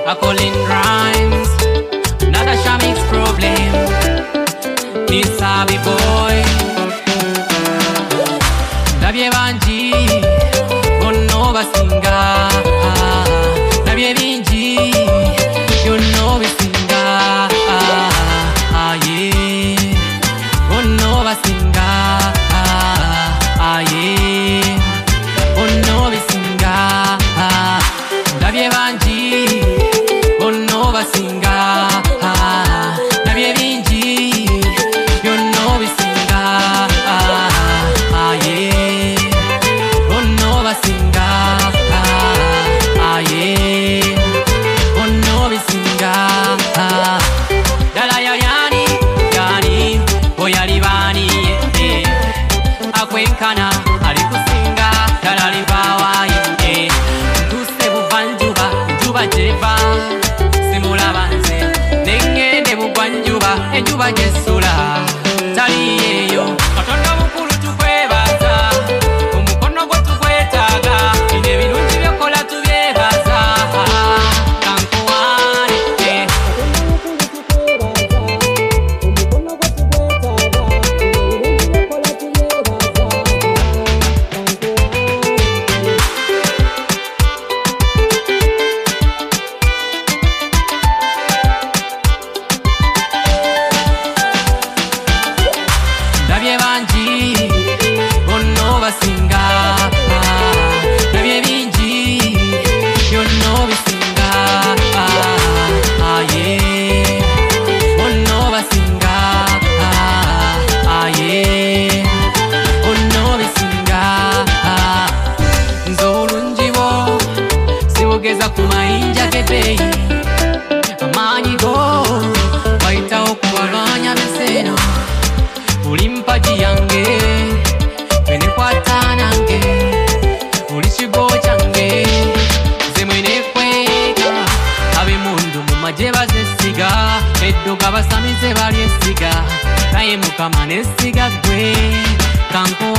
I call in rhymes, not a shamix problem. This Sabi boy, Nabye Banji, Bono Basinga, Nabye Binji, you know we singa, yeah, Bono Basinga, yeah, Bono Basinga, Nabye Banji, Bono Basinga, Nabye Binji, you know we singa, yeah, Bono Basinga, yeah, Bono Basinga, Dala yani, yani, oyali bani, akwenkana, alikusinga, dala libawa, tuse bubanjuba, juba jeba, simula banze, nengene bugwanjuba, enjuba jesula, taliyeyo, katonda mukulu tukwebaza, omukono gwe tukwetaaga, bino ebirungi byokola tubyebaza, kankuwane, Nabye Banji, Bono Basinga, Nabye Binji, you know we singa, yeah, Bono Basinga, yeah, Bono Basinga, nzolunjibo, siwogeza kumayinja kebeyi, amanyigo, bayitawo kubalwanya beseno. Ulimpaji yange, wene kwata nange, ulichigo change, zemwene kweka, abe mundu mumajeba zesiga, eddoga basamize bali esiga, naye mukama nesiga gwe, kanko